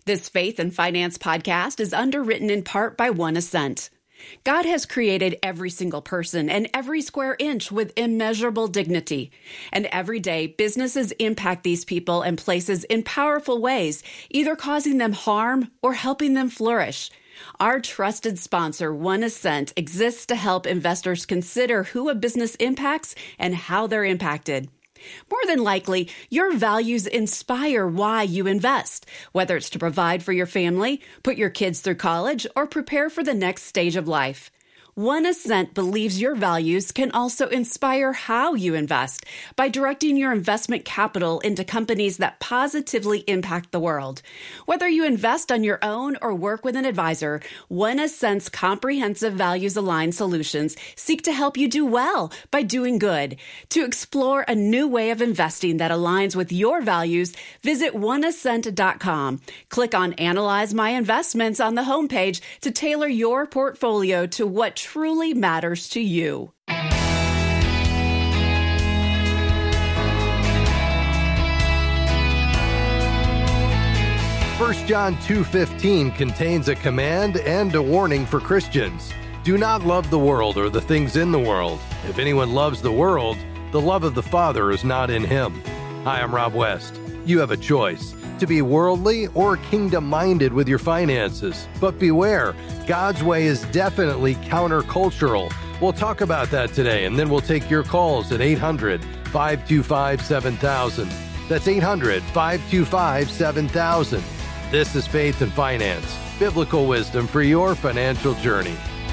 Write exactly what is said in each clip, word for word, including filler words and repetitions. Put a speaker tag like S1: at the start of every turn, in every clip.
S1: This Faith and Finance podcast is underwritten in part by One Ascent. God has created every single person and every square inch with immeasurable dignity. And every day, businesses impact these people and places in powerful ways, either causing them harm or helping them flourish. Our trusted sponsor, One Ascent, exists to help investors consider who a business impacts and how they're impacted. More than likely, your values inspire why you invest, whether it's to provide for your family, put your kids through college, or prepare for the next stage of life. One Ascent believes your values can also inspire how you invest by directing your investment capital into companies that positively impact the world. Whether you invest on your own or work with an advisor, One Ascent's comprehensive values-aligned solutions seek to help you do well by doing good. To explore a new way of investing that aligns with your values, visit one ascent dot com. Click on Analyze My Investments on the homepage to tailor your portfolio to what truly matters to you.
S2: First John two fifteen contains a command and a warning for Christians. Do not love the world or the things in the world. If anyone loves the world, the love of the Father is not in him. Hi, I'm Rob West. You have a choice to be worldly or kingdom-minded with your finances. But beware, God's way is definitely countercultural. We'll talk about that today, and then we'll take your calls at eight hundred, five two five, seven thousand. That's eight hundred, five two five, seven thousand. This is Faith and Finance, biblical wisdom for your financial journey.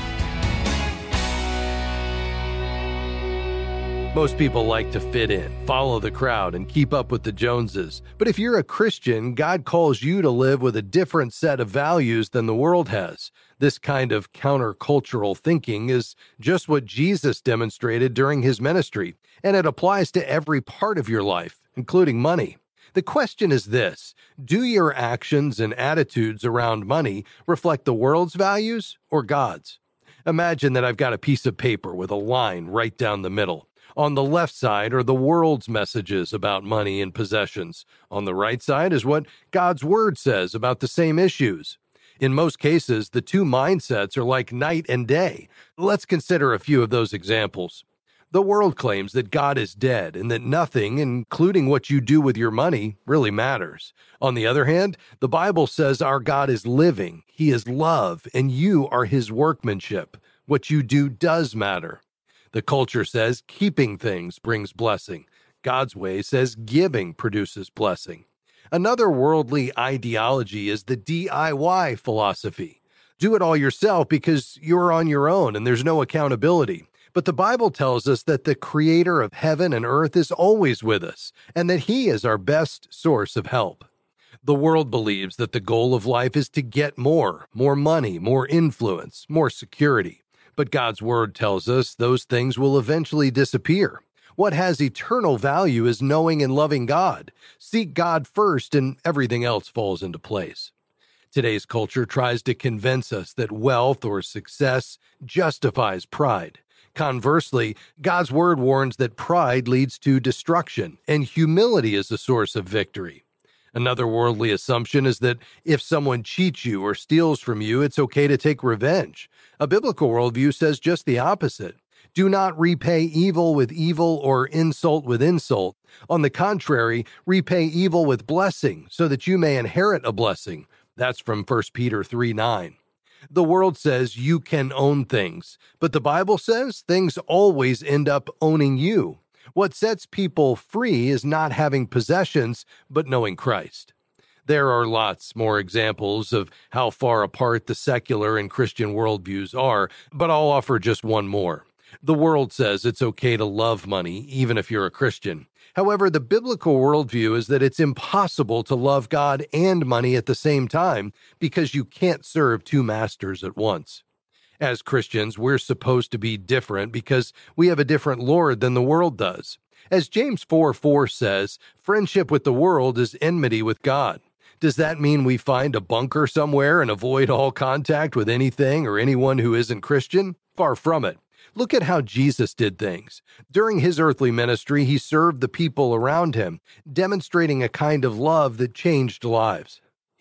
S2: Most people like to fit in, follow the crowd, and keep up with the Joneses. But if you're a Christian, God calls you to live with a different set of values than the world has. This kind of countercultural thinking is just what Jesus demonstrated during his ministry, and it applies to every part of your life, including money. The question is this: do your actions and attitudes around money reflect the world's values or God's? Imagine that I've got a piece of paper with a line right down the middle. On the left side are the world's messages about money and possessions. On the right side is what God's Word says about the same issues. In most cases, the two mindsets are like night and day. Let's consider a few of those examples. The world claims that God is dead and that nothing, including what you do with your money, really matters. On the other hand, the Bible says our God is living, He is love, and you are His workmanship. What you do does matter. The culture says keeping things brings blessing. God's way says giving produces blessing. Another worldly ideology is the D I Y philosophy. Do it all yourself because you're on your own and there's no accountability. But the Bible tells us that the Creator of heaven and earth is always with us and that He is our best source of help. The world believes that the goal of life is to get more, more money, more influence, more security. But God's Word tells us those things will eventually disappear. What has eternal value is knowing and loving God. Seek God first and everything else falls into place. Today's culture tries to convince us that wealth or success justifies pride. Conversely, God's Word warns that pride leads to destruction and humility is a source of victory. Another worldly assumption is that if someone cheats you or steals from you, it's okay to take revenge. A biblical worldview says just the opposite. Do not repay evil with evil or insult with insult. On the contrary, repay evil with blessing so that you may inherit a blessing. That's from First Peter three nine. The world says you can own things, but the Bible says things always end up owning you. What sets people free is not having possessions, but knowing Christ. There are lots more examples of how far apart the secular and Christian worldviews are, but I'll offer just one more. The world says it's okay to love money, even if you're a Christian. However, the biblical worldview is that it's impossible to love God and money at the same time because you can't serve two masters at once. As Christians, we're supposed to be different because we have a different Lord than the world does. As James four four says, friendship with the world is enmity with God. Does that mean we find a bunker somewhere and avoid all contact with anything or anyone who isn't Christian? Far from it. Look at how Jesus did things. During his earthly ministry, he served the people around him, demonstrating a kind of love that changed lives.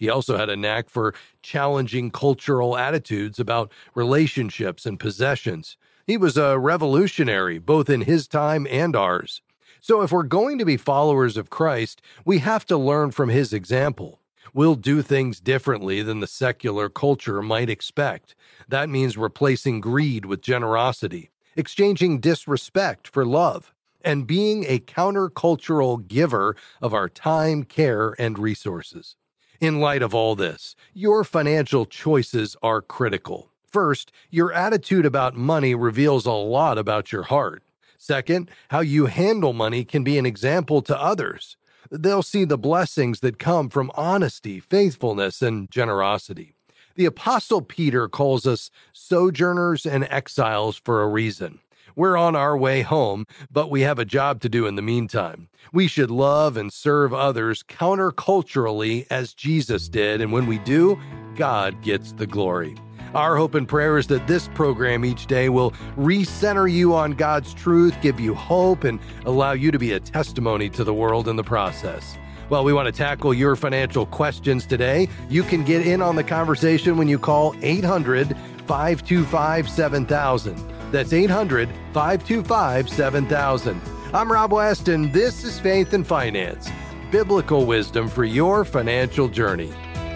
S2: He also had a knack for challenging cultural attitudes about relationships and possessions. He was a revolutionary, both in his time and ours. So if we're going to be followers of Christ, we have to learn from his example. We'll do things differently than the secular culture might expect. That means replacing greed with generosity, exchanging disrespect for love, and being a countercultural giver of our time, care, and resources. In light of all this, your financial choices are critical. First, your attitude about money reveals a lot about your heart. Second, how you handle money can be an example to others. They'll see the blessings that come from honesty, faithfulness, and generosity. The Apostle Peter calls us sojourners and exiles for a reason. We're on our way home, but we have a job to do in the meantime. We should love and serve others counterculturally as Jesus did, and when we do, God gets the glory. Our hope and prayer is that this program each day will recenter you on God's truth, give you hope, and allow you to be a testimony to the world in the process. Well, we want to tackle your financial questions today. You can get in on the conversation when you call eight hundred, five two five, seven thousand. That's eight hundred, five two five, seven thousand. I'm Rob West, and this is Faith and Finance, biblical wisdom for your financial journey.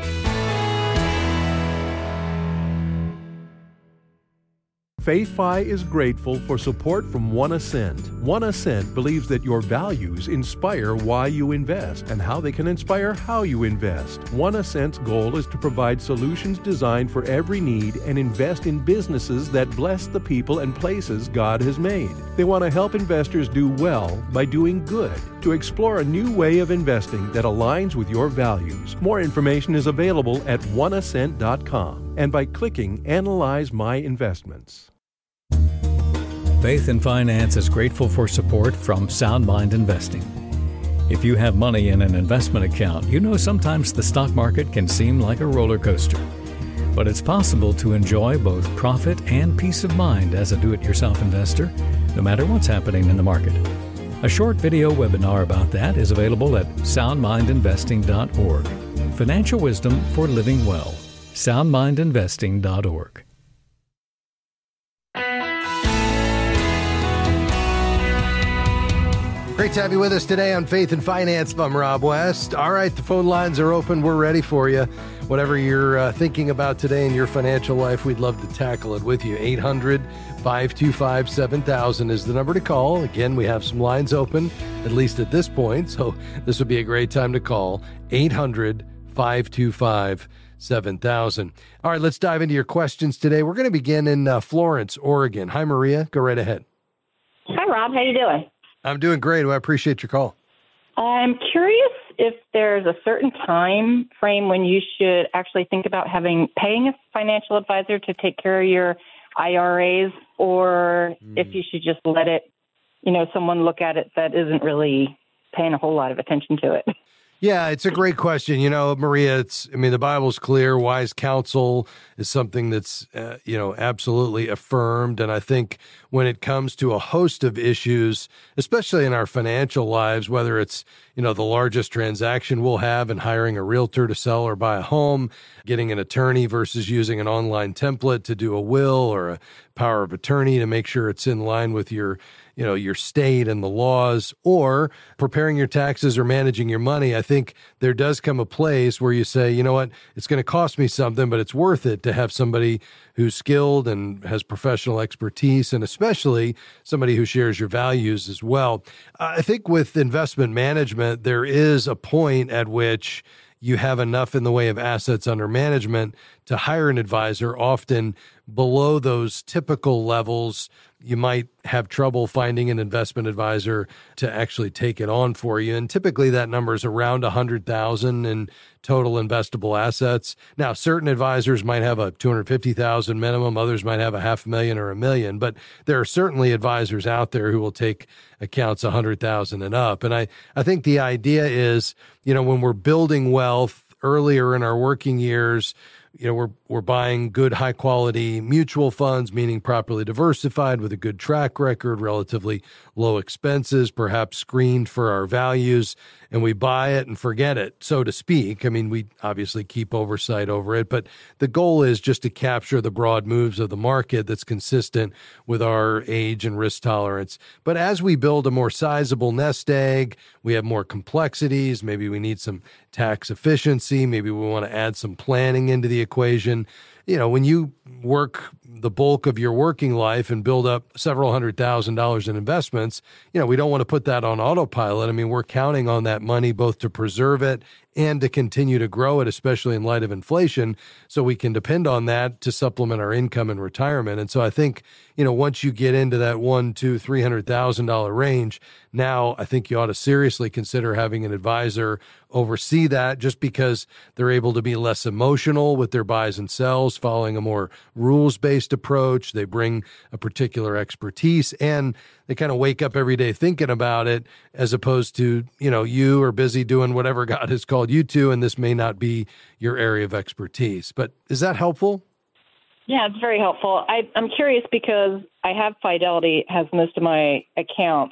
S3: FaithFi is grateful for support from One Ascent. One Ascent believes that your values inspire why you invest and how they can inspire how you invest. One Ascent's goal is to provide solutions designed for every need and invest in businesses that bless the people and places God has made. They want to help investors do well by doing good, to explore a new way of investing that aligns with your values. More information is available at one ascent dot com and by clicking Analyze My Investments.
S4: Faith and Finance is grateful for support from Sound Mind Investing. If you have money in an investment account, you know sometimes the stock market can seem like a roller coaster. But it's possible to enjoy both profit and peace of mind as a do-it-yourself investor, no matter what's happening in the market. A short video webinar about that is available at sound mind investing dot org. Financial wisdom for living well. sound mind investing dot org.
S2: Great to have you with us today on Faith and Finance. I'm Rob West. All right, the phone lines are open. We're ready for you. Whatever you're uh, thinking about today in your financial life, we'd love to tackle it with you. eight hundred, five two five, seven thousand is the number to call. Again, we have some lines open, at least at this point, so this would be a great time to call. eight hundred, five two five, seven thousand. All right, let's dive into your questions today. We're going to begin in uh, Florence, Oregon. Hi, Maria. Go right ahead.
S5: Hi, Rob. How you doing?
S2: I'm doing great. Well, I appreciate your call.
S5: I'm curious if there's a certain time frame when you should actually think about having paying a financial advisor to take care of your I R As, or mm. if you should just let it, you know, someone look at it that isn't really paying a whole lot of attention to it.
S2: Yeah, it's a great question. You know, Maria, it's, I mean, the Bible's clear. Wise counsel is something that's, uh, you know, absolutely affirmed. And I think when it comes to a host of issues, especially in our financial lives, whether it's, you know, the largest transaction we'll have in hiring a realtor to sell or buy a home, getting an attorney versus using an online template to do a will or a power of attorney to make sure it's in line with your, you know, your state and the laws, or preparing your taxes or managing your money, I think there does come a place where you say, you know what, it's going to cost me something, but it's worth it to have somebody who's skilled and has professional expertise, and especially somebody who shares your values as well. I think with investment management, there is a point at which you have enough in the way of assets under management to hire an advisor. Often below those typical levels, you might have trouble finding an investment advisor to actually take it on for you. And typically that number is around one hundred thousand dollars in total investable assets. Now, certain advisors might have a two hundred fifty thousand dollars minimum. Others might have a half a million or a million. But there are certainly advisors out there who will take accounts one hundred thousand dollars and up. And I, I think the idea is, you know, when we're building wealth earlier in our working years, you know, we're we're buying good, high quality mutual funds, meaning properly diversified with a good track record, relatively low expenses, perhaps screened for our values. and we buy it and forget it, so to speak. I mean, we obviously keep oversight over it, but the goal is just to capture the broad moves of the market that's consistent with our age and risk tolerance. But as we build a more sizable nest egg, we have more complexities. Maybe we need some tax efficiency. Maybe we want to add some planning into the equation. You know, when you work the bulk of your working life and build up several hundred thousand dollars in investments, you know, we don't want to put that on autopilot. I mean, we're counting on that money both to preserve it and to continue to grow it, especially in light of inflation, so we can depend on that to supplement our income in retirement. And so I think, you know, once you get into that one, two, three hundred thousand dollar range, now I think you ought to seriously consider having an advisor oversee that, just because they're able to be less emotional with their buys and sells, following a more rules-based approach. They bring a particular expertise, and they kind of wake up every day thinking about it, as opposed to, you know, you are busy doing whatever God has called you to, and this may not be your area of expertise. But is that helpful?
S5: Yeah, it's very helpful. I, I'm curious because I have Fidelity, has most of my accounts.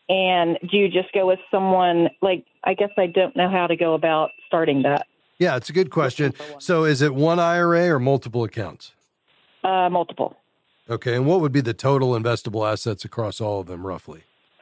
S5: And do you just go with someone, like, I guess I don't know how to go about starting that.
S2: Yeah, it's a good question. So is it one I R A or multiple accounts?
S5: Uh, multiple.
S2: Okay, and what would be the total investable assets across all of them, roughly?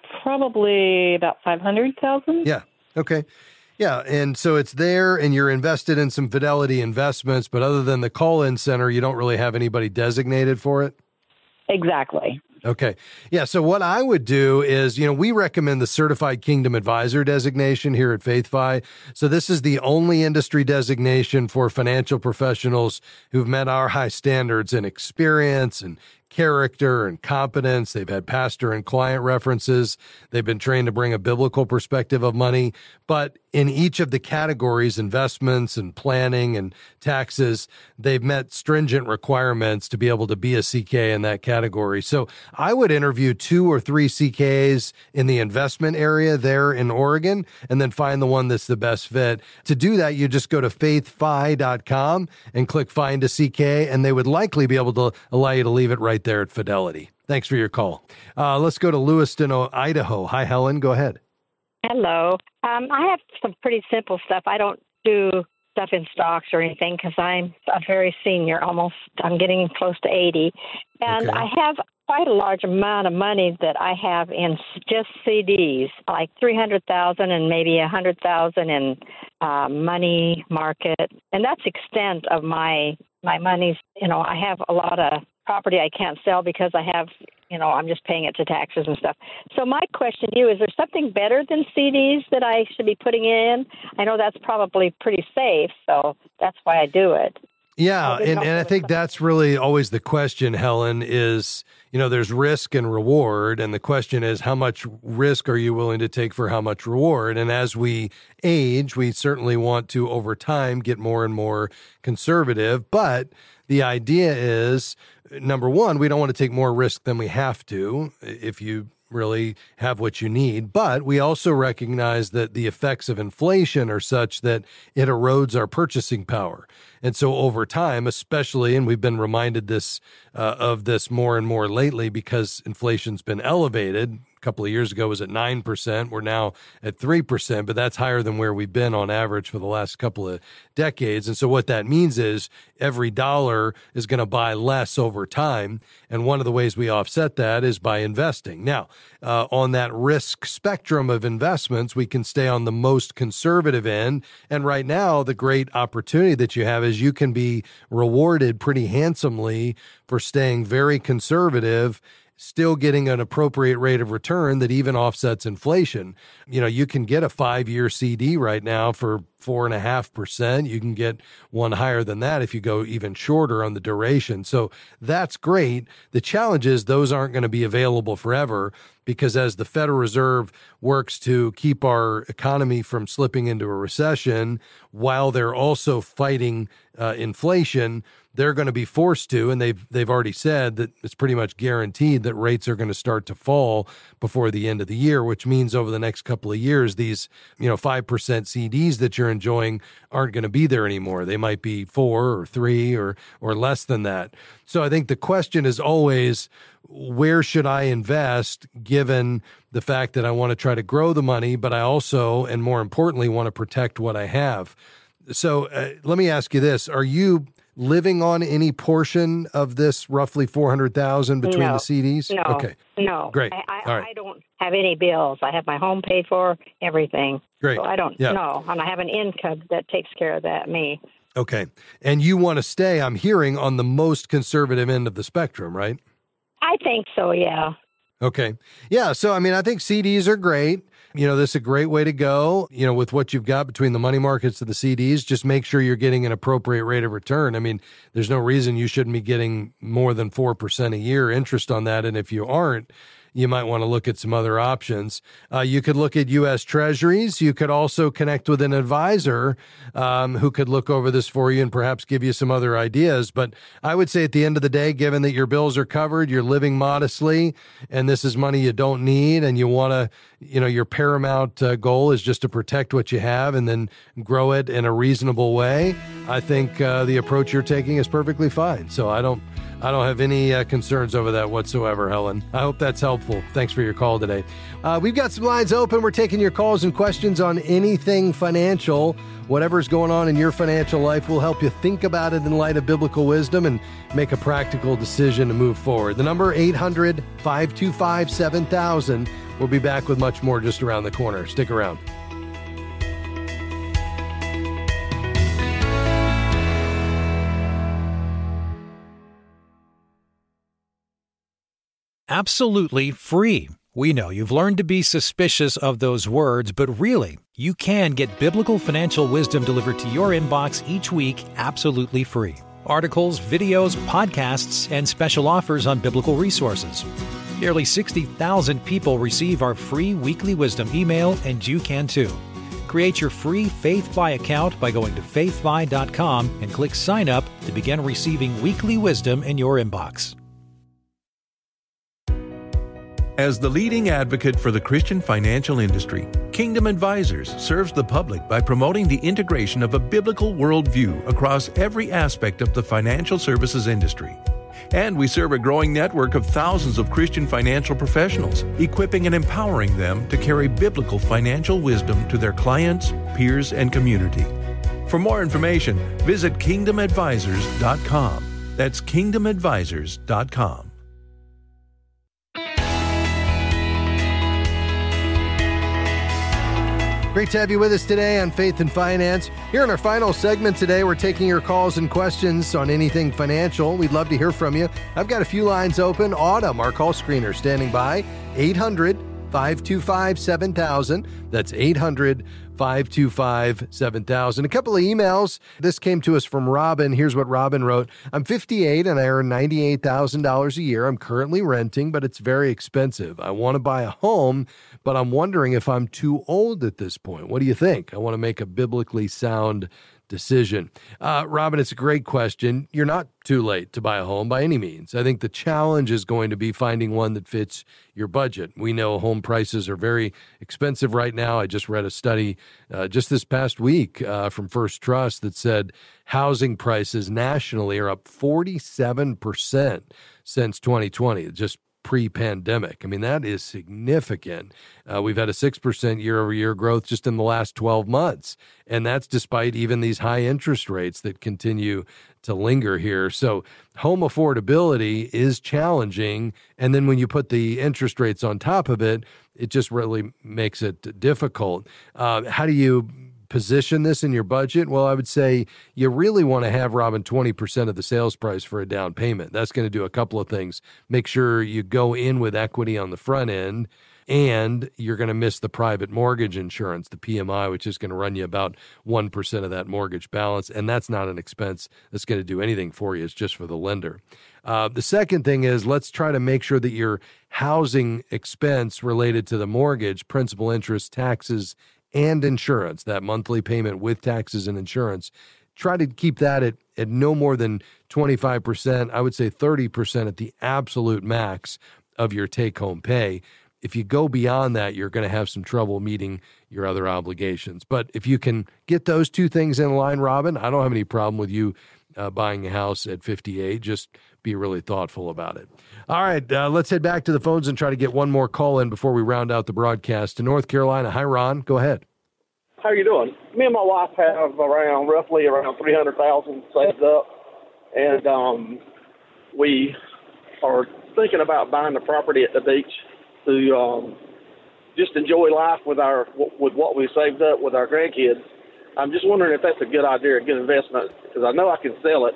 S5: Probably about five hundred thousand.
S2: Yeah, okay. Yeah, and so it's there, and you're invested in some Fidelity investments, but other than the call-in center, you don't really have anybody designated for it?
S5: Exactly.
S2: Okay. Yeah. So what I would do is, you know, we recommend the Certified Kingdom Advisor designation here at FaithFi. So this is the only industry designation for financial professionals who've met our high standards in experience and character and competence. They've had pastor and client references. They've been trained to bring a biblical perspective of money. But in each of the categories, investments and planning and taxes, they've met stringent requirements to be able to be a C K in that category. So I would interview two or three C Ks in the investment area there in Oregon, and then find the one that's the best fit. To do that, you just go to faith fi dot com and click Find a C K, and they would likely be able to allow you to leave it right there at Fidelity. Thanks for your call. Uh, let's go to Lewiston, Idaho. Hi, Helen. Go ahead.
S6: Hello. Um, I have some pretty simple stuff. I don't do stuff in stocks or anything because I'm a very senior, almost. I'm getting close to eighty. And
S2: Okay.
S6: I have quite a large amount of money that I have in s- just C Ds, like three hundred thousand dollars and maybe one hundred thousand dollars in uh, money market. And that's the extent of my, my money. You know, I have a lot of property I can't sell because I have, you know, I'm just paying it to taxes and stuff. So my question to you, is there something better than C Ds that I should be putting in? I know that's probably pretty safe, so that's why I do it.
S2: Yeah,
S6: I didn't
S2: and,
S6: know
S2: and
S6: if
S2: I
S6: there
S2: think
S6: was
S2: that's really always the question, Helen, is, you know, there's risk and reward. And the question is, how much risk are you willing to take for how much reward? And as we age, we certainly want to, over time, get more and more conservative. But the idea is, number one, we don't want to take more risk than we have to if you really have what you need. But we also recognize that the effects of inflation are such that it erodes our purchasing power. And so over time, especially, and we've been reminded this uh, of this more and more lately because inflation's been elevated. A couple of years ago it was at nine percent. We're now at three percent, but that's higher than where we've been on average for the last couple of decades. And so what that means is every dollar is going to buy less over time. And one of the ways we offset that is by investing. Now, uh, on that risk spectrum of investments, we can stay on the most conservative end. And right now, the great opportunity that you have is you can be rewarded pretty handsomely for staying very conservative, still getting an appropriate rate of return that even offsets inflation. You know, you can get a five-year C D right now for four and a half percent. You can get one higher than that if you go even shorter on the duration. So that's great. The challenge is those aren't going to be available forever, because as the Federal Reserve works to keep our economy from slipping into a recession while they're also fighting uh, inflation, they're going to be forced to, and they've they've already said that it's pretty much guaranteed that rates are going to start to fall before the end of the year, which means over the next couple of years, these, you know, five percent C Ds that you're enjoying aren't going to be there anymore. They might be four or three or or less than that. So I think the question is always, where should I invest given the fact that I want to try to grow the money, but I also, and more importantly, want to protect what I have. So uh, let me ask you this. Are you living on any portion of this roughly four hundred thousand dollars between
S6: no,
S2: the C Ds?
S6: No,
S2: okay.
S6: no.
S2: Great.
S6: I, I,
S2: All right.
S6: I don't have any bills. I have my home paid for, everything.
S2: Great.
S6: So I don't
S2: yeah.
S6: know. And I have an income that takes care of that, me.
S2: Okay. And you want to stay, I'm hearing, on the most conservative end of the spectrum, right?
S6: I think so, yeah.
S2: Okay. Yeah. So, I mean, I think C Ds are great. You know, this is a great way to go, you know, with what you've got between the money markets and the C Ds. Just make sure you're getting an appropriate rate of return. I mean, there's no reason you shouldn't be getting more than four percent a year interest on that. And if you aren't, you might want to look at some other options. Uh, you could look at U S Treasuries. You could also connect with an advisor um, who could look over this for you and perhaps give you some other ideas. But I would say at the end of the day, given that your bills are covered, you're living modestly, and this is money you don't need, and you want to, you know, your paramount uh, goal is just to protect what you have and then grow it in a reasonable way, I think uh, the approach you're taking is perfectly fine. So I don't I don't have any uh, concerns over that whatsoever, Helen. I hope that's helpful. Thanks for your call today. Uh, we've got some lines open. We're taking your calls and questions on anything financial. Whatever's going on in your financial life, we'll help you think about it in light of biblical wisdom and make a practical decision to move forward. The number eight hundred, five two five, seven thousand. We'll be back with much more just around the corner. Stick around.
S7: Absolutely free. We know you've learned to be suspicious of those words, but really, you can get biblical financial wisdom delivered to your inbox each week absolutely free. Articles, videos, podcasts, and special offers on biblical resources. Nearly sixty thousand people receive our free weekly wisdom email, and you can too. Create your free FaithFi account by going to faith fi dot com and click Sign Up to begin receiving weekly wisdom in your inbox.
S3: As the leading advocate for the Christian financial industry, Kingdom Advisors serves the public by promoting the integration of a biblical worldview across every aspect of the financial services industry. And we serve a growing network of thousands of Christian financial professionals, equipping and empowering them to carry biblical financial wisdom to their clients, peers, and community. For more information, visit kingdom advisors dot com. That's kingdom advisors dot com.
S2: Great to have you with us today on Faith and Finance. Here in our final segment today, we're taking your calls and questions on anything financial. We'd love to hear from you. I've got a few lines open. Autumn, our call screener, standing by. eight hundred, five two five, seven thousand. That's eight hundred, five two five, seven thousand. A couple of emails. This came to us from Robin. Here's what Robin wrote. I'm fifty-eight and I earn ninety-eight thousand dollars a year. I'm currently renting, but it's very expensive. I want to buy a home, but I'm wondering if I'm too old at this point. What do you think? I want to make a biblically sound decision. Uh, Robin, it's a great question. You're not too late to buy a home by any means. I think the challenge is going to be finding one that fits your budget. We know home prices are very expensive right now. I just read a study uh, just this past week uh, from First Trust that said housing prices nationally are up forty-seven percent since twenty twenty, just pre-pandemic. I mean, that is significant. Uh, we've had a six percent year-over-year growth just in the last twelve months, and that's despite even these high interest rates that continue to linger here. So home affordability is challenging, and then when you put the interest rates on top of it, it just really makes it difficult. Uh, how do you position this in your budget? Well, I would say you really want to have, Robin, twenty percent of the sales price for a down payment. That's going to do a couple of things. Make sure you go in with equity on the front end, and you're going to miss the private mortgage insurance, the P M I, which is going to run you about one percent of that mortgage balance, and that's not an expense that's going to do anything for you. It's just for the lender. Uh, the second thing is, let's try to make sure that your housing expense related to the mortgage, principal, interest, taxes, and insurance, that monthly payment with taxes and insurance, try to keep that at, at no more than twenty-five percent. I would say thirty percent at the absolute max of your take-home pay. If you go beyond that, you're going to have some trouble meeting your other obligations. But if you can get those two things in line, Robin, I don't have any problem with you uh, buying a house at fifty-eight. Just be really thoughtful about it. All right, uh, let's head back to the phones and try to get one more call in before we round out the broadcast. To North Carolina. Hi, Ron. Go ahead.
S8: How you doing? Me and my wife have around roughly around three hundred thousand saved up, and um, we are thinking about buying the property at the beach to um, just enjoy life with our with what we saved up with our grandkids. I'm just wondering if that's a good idea, a good investment, because I know I can sell it,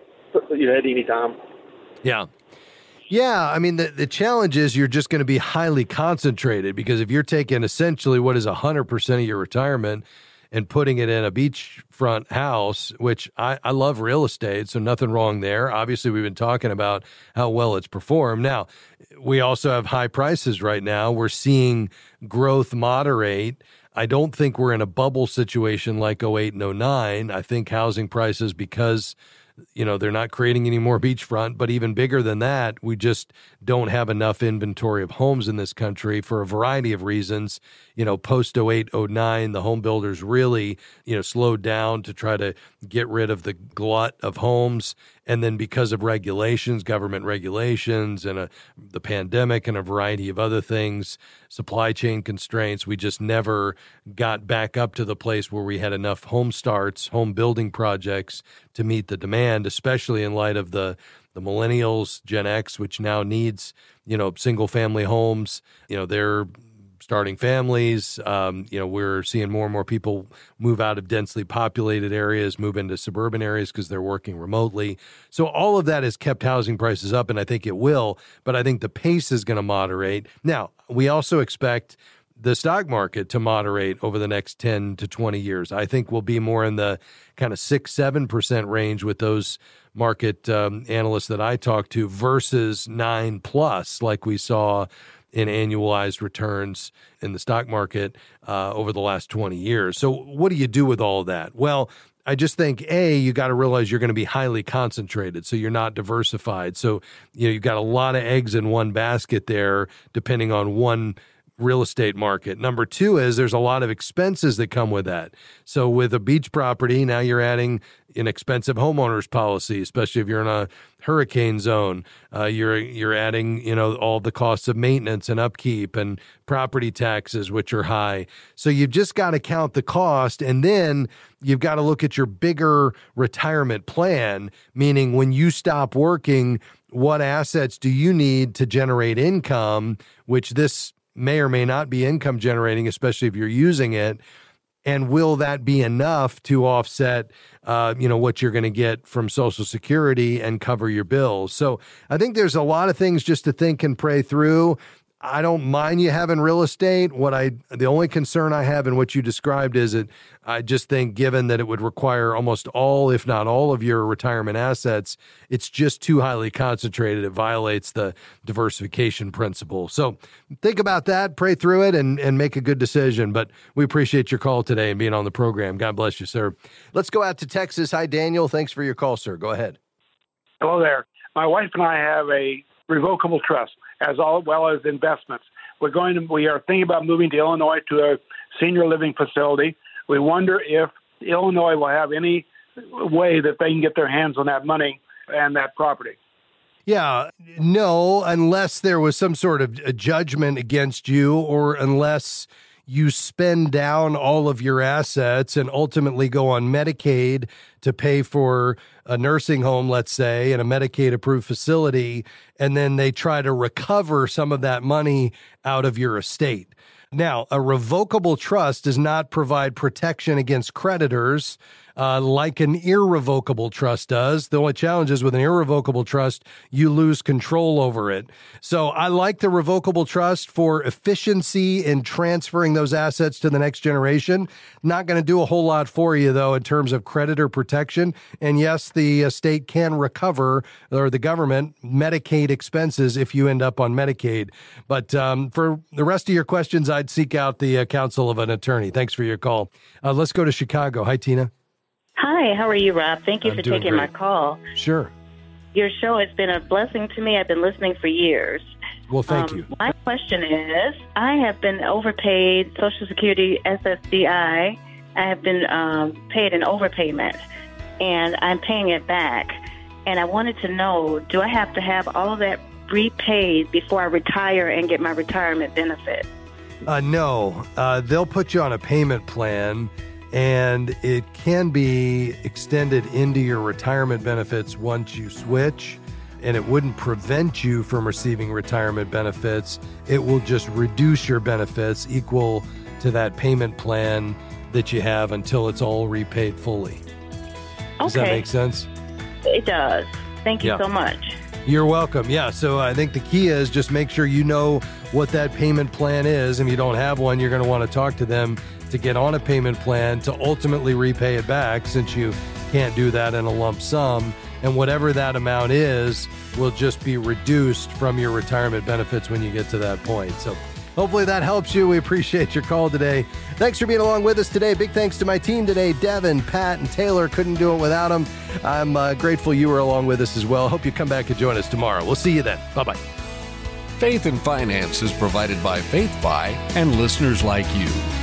S8: you know, at any time.
S2: Yeah. Yeah, I mean, the, the challenge is you're just going to be highly concentrated, because if you're taking essentially what is one hundred percent of your retirement and putting it in a beachfront house, which I, I love real estate, so nothing wrong there. Obviously, we've been talking about how well it's performed. Now, we also have high prices right now. We're seeing growth moderate. I don't think we're in a bubble situation like oh eight and oh nine. I think housing prices, because you know, they're not creating any more beachfront, but even bigger than that, we just don't have enough inventory of homes in this country for a variety of reasons. You know, post oh eight, oh nine, the home builders really, you know, slowed down to try to get rid of the glut of homes. And then because of regulations, government regulations, and a, the pandemic and a variety of other things, supply chain constraints, we just never got back up to the place where we had enough home starts, home building projects to meet the demand, especially in light of the the millennials, Gen X, which now needs, you know, single family homes. You know, they're starting families. Um, you know, we're seeing more and more people move out of densely populated areas, move into suburban areas because they're working remotely. So all of that has kept housing prices up, and I think it will, but I think the pace is going to moderate. Now, we also expect the stock market to moderate over the next ten to twenty years. I think we'll be more in the kind of six, seven percent range with those market um, analysts that I talk to versus nine plus, like we saw in annualized returns in the stock market uh, over the last twenty years. So what do you do with all of that? Well, I just think, A, you got to realize you're going to be highly concentrated, so you're not diversified. So, you know, you've got a lot of eggs in one basket there, depending on one real estate market. Number two is there's a lot of expenses that come with that. So with a beach property, now you're adding an expensive homeowner's policy, especially if you're in a hurricane zone. Uh, you're you're adding, you know, all the costs of maintenance and upkeep and property taxes, which are high. So you've just got to count the cost, and then you've got to look at your bigger retirement plan, meaning when you stop working, what assets do you need to generate income, which this may or may not be income generating, especially if you're using it. And will that be enough to offset, uh, you know, what you're going to get from Social Security and cover your bills? So I think there's a lot of things just to think and pray through. I don't mind you having real estate. What I, the only concern I have in what you described is that I just think, given that it would require almost all, if not all, of your retirement assets, it's just too highly concentrated. It violates the diversification principle. So think about that, pray through it, and, and make a good decision. But we appreciate your call today and being on the program. God bless you, sir. Let's go out to Texas. Hi, Daniel. Thanks for your call, sir. Go ahead.
S9: Hello there. My wife and I have a revocable trust, as well as investments. We're going to, we are thinking about moving to Illinois to a senior living facility. We wonder if Illinois will have any way that they can get their hands on that money and that property.
S2: Yeah, no, unless there was some sort of a judgment against you, or unless you spend down all of your assets and ultimately go on Medicaid to pay for a nursing home, let's say, in a Medicaid-approved facility, and then they try to recover some of that money out of your estate. Now, a revocable trust does not provide protection against creditors uh, like an irrevocable trust does. The only challenge is with an irrevocable trust, you lose control over it. So I like the revocable trust for efficiency in transferring those assets to the next generation. Not going to do a whole lot for you, though, in terms of creditor protection. And yes, the state can recover, or the government, Medicaid expenses if you end up on Medicaid. But um, for the rest of your questions, I'd seek out the uh, counsel of an attorney. Thanks for your call. Uh, let's go to Chicago. Hi, Tina.
S10: Hi, how are you, Rob? Thank you
S2: I'm
S10: for
S2: doing
S10: taking
S2: great.
S10: my call.
S2: Sure.
S10: Your show has been a blessing to me. I've been listening for years.
S2: Well, thank
S10: um,
S2: you.
S10: My question is, I have been overpaid Social Security S S D I. I have been um, paid an overpayment. and I'm paying it back. And I wanted to know, do I have to have all of that repaid before I retire and get my retirement benefit?
S2: Uh, no. Uh, they'll put you on a payment plan, and it can be extended into your retirement benefits once you switch, and it wouldn't prevent you from receiving retirement benefits. It will just reduce your benefits equal to that payment plan that you have until it's all repaid fully. Does
S10: Okay.
S2: that make sense?
S10: It does. Thank you
S2: Yeah.
S10: so much.
S2: You're welcome. Yeah, so I think the key is just make sure you know what that payment plan is. If you don't have one, you're going to want to talk to them to get on a payment plan to ultimately repay it back, since you can't do that in a lump sum. And whatever that amount is will just be reduced from your retirement benefits when you get to that point. So hopefully that helps you. We appreciate your call today. Thanks for being along with us today. Big thanks to my team today, Devin, Pat, and Taylor. Couldn't do it without them. I'm uh, grateful you were along with us as well. Hope you come back and join us tomorrow. We'll see you then. Bye-bye.
S11: Faith and Finance is provided by Faith Fi and listeners like you.